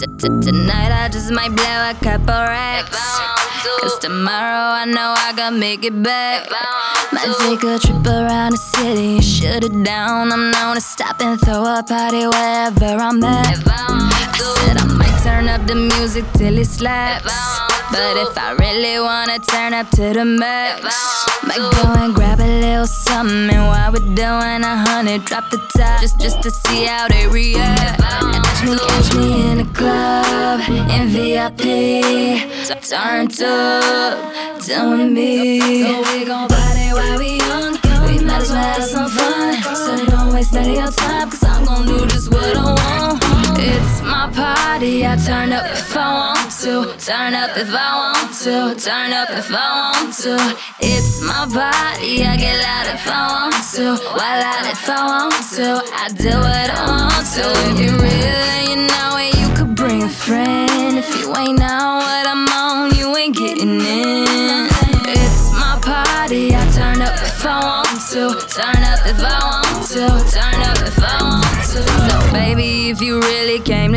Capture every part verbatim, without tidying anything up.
Tonight I just might blow a couple racks, cause tomorrow I know I gotta make it back. Might take a trip around the city and shut it down. I'm known to stop and throw a party wherever I'm at. I said I might turn up the music till it slaps, but if I really wanna turn up to the max, might go and grab a little something, and while we're doing a hundred, drop the top just, just to see how they react. Catch me, catch me in the club, in V I P, turned up, doing me. So we gon' party while we young, we might as well have some fun. So don't waste any of your time, cause I'm gon' do just what I want. It's my party, I turn up if I want to, turn up if I want to, turn up if I want to. It's my party, I get loud if I want to, wild out if I want to, I do what I want to. If you real, you know it, you could bring a friend. If you ain't on what I'm on, you ain't getting in. It's my party, I turn up if I want to, turn up if I want to, turn up if I want to. So baby, if you really came to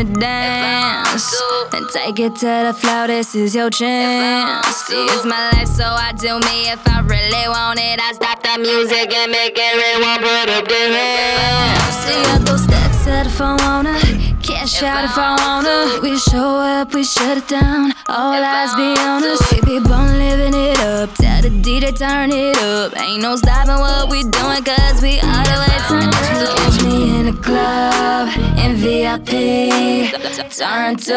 dance, then take it to the floor, this is your chance. See, it's my life, so I do me. If I really want it, I stop the music and make everyone put up their hands. See, I throw stacks at if I wanna, cash out if I wanna. We show up, we shut it down, all eyes be on us. See people living it up, tell the D J turn it up. Ain't no stopping what we doing, cause we all the way turned up. Catch me in the club, in V I P, turned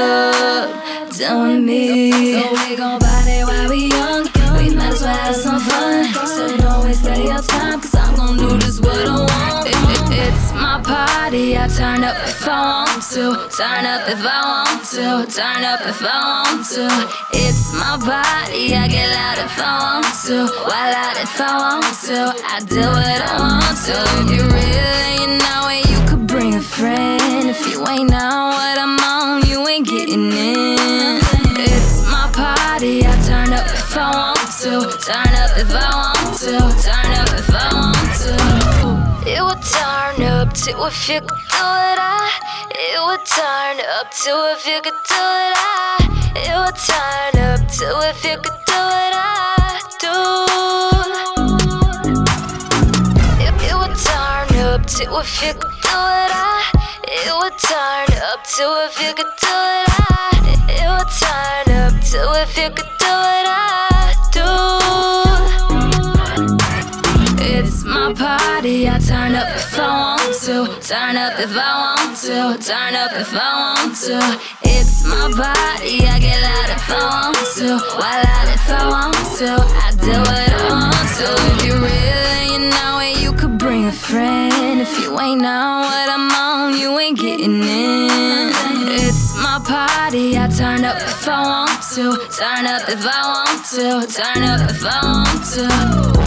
up, doing me. So we gon' party while we young, we might as well have some fun. So don't waste any of your time, cause I'm gon' do just what I want. It, it, it's my party, I turn up if I want to, turn up if I want to, turn up if I want to. It's my body, I get loud if I want to, wild out if I want to, I do what I want to. If you real, you know it, you could bring a friend. If you ain't on what I'm on, you ain't getting in. It's my party, I turn up if I want to, turn up if I want to, turn up if I want to. It would turn up to if you could do it, I. It would turn up to if you could do it, I. It would turn up to if you could do it, I. Do. It, it would turn up to if you could do it, I. It would turn up to if you could do it, I. It, it would turn up to if you could do it, I. Do. It's my party, I turn up if I want to, turn up if I want to, turn up if I want to. It's my body, I get loud if I want to, wild out if I want to, I do what I want to. If you real, you know it, you could bring a friend. If you ain't on what I'm on, you ain't getting in. It's my party, I turn up if I want to, turn up if I want to, turn up if I want to.